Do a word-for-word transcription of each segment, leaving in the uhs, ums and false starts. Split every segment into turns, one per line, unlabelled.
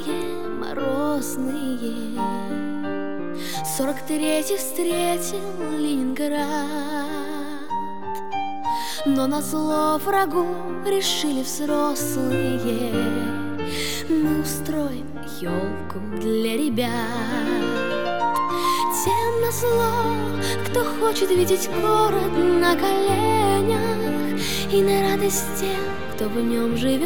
теплые, морозные. Сорок третий встретил Ленинград, но назло врагу решили взрослые: мы устроим елку для ребят. Тем назло, кто хочет видеть город на коленях, и на радость тем, кто в нем живет.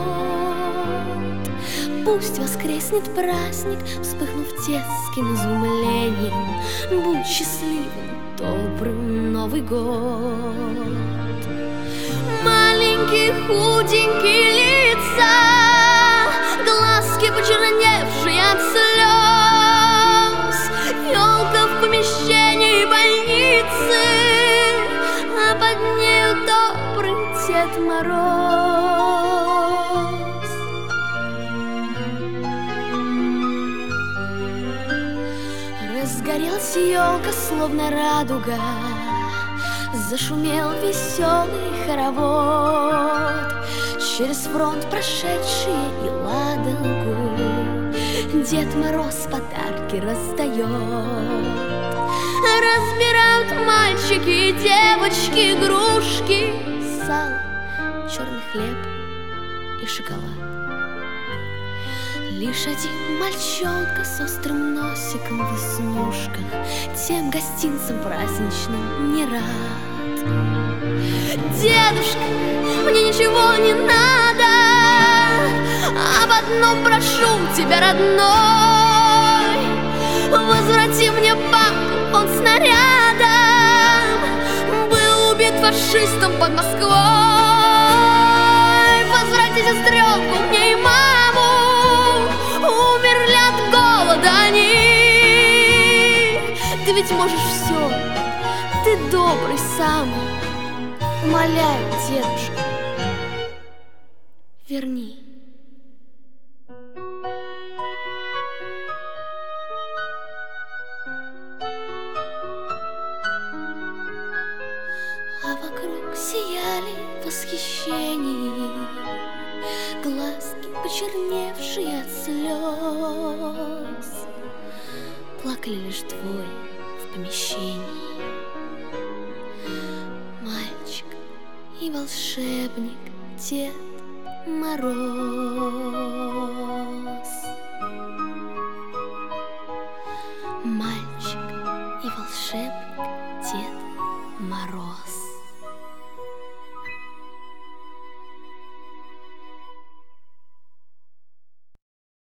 Пусть воскреснет праздник, вспыхнув детским изумлением. Будь счастливым, добрым Новый год. Маленькие худенькие лица, глазки почерневшие от слез, елка в помещении больницы, а под нею добрый Дед Мороз. Разгорелась елка, словно радуга, зашумел веселый хоровод. Через фронт прошедшие и Ладогу Дед Мороз подарки раздает. Разбирают мальчики и девочки игрушки, сало, черный хлеб и шоколад. Лишь один мальчонка с острым носиком в веснушках тем гостинцам праздничным не рад. Дедушка, мне ничего не надо, об одном прошу тебя, родной: возврати мне папу, он снарядом был убит фашистом под Москвой. Возврати сестренку мне и маму, умерли от голода они. Ты ведь можешь все, ты добрый самый. Умоляю, дедушка, верни. А вокруг сияли в восхищении глазки, почерневшие от слез. Плакали лишь двое в помещении: мальчик и волшебник Дед Мороз. Мальчик и волшебник Дед Мороз.